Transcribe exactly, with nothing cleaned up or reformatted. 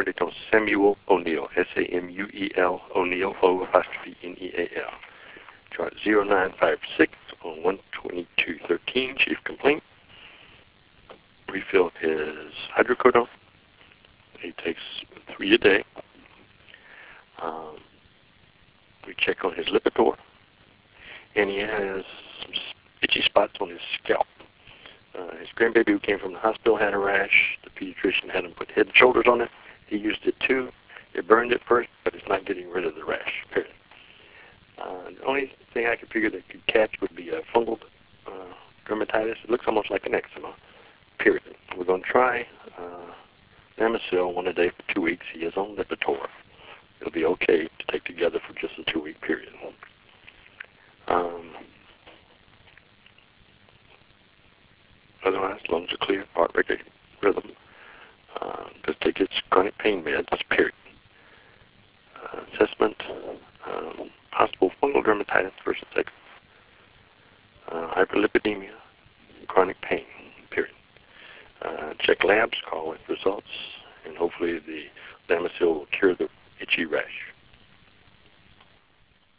verdict on Samuel O'Neal, S A M U E L, O'Neal, O apostrophe N E A L. Chart zero nine five six on one twenty-two thirteen, chief complaint. Refill his hydrocodone. He takes three a day. Um, we check on his Lipitor, and he has some itchy spots on his scalp. Uh, his grandbaby who came from the hospital had a rash. The pediatrician had him put head and shoulders on it. He used it too. It burned at first, but it's not getting rid of the rash, period. Uh, the only thing I could figure that could catch would be a fungal uh, dermatitis. It looks almost like an eczema, period. We're going to try uh, Lamisil one a day for two weeks. He is on Lipitor. It'll be okay to take together for just a two-week period. Um, otherwise, lungs are clear, heart rate, rhythm. Uh, just take his chronic pain meds, period. Uh, assessment, um, possible fungal dermatitis versus eczema. Uh, hyperlipidemia, chronic pain, period. Uh, check labs, call with results, and hopefully the Lamisil will cure the itchy rash.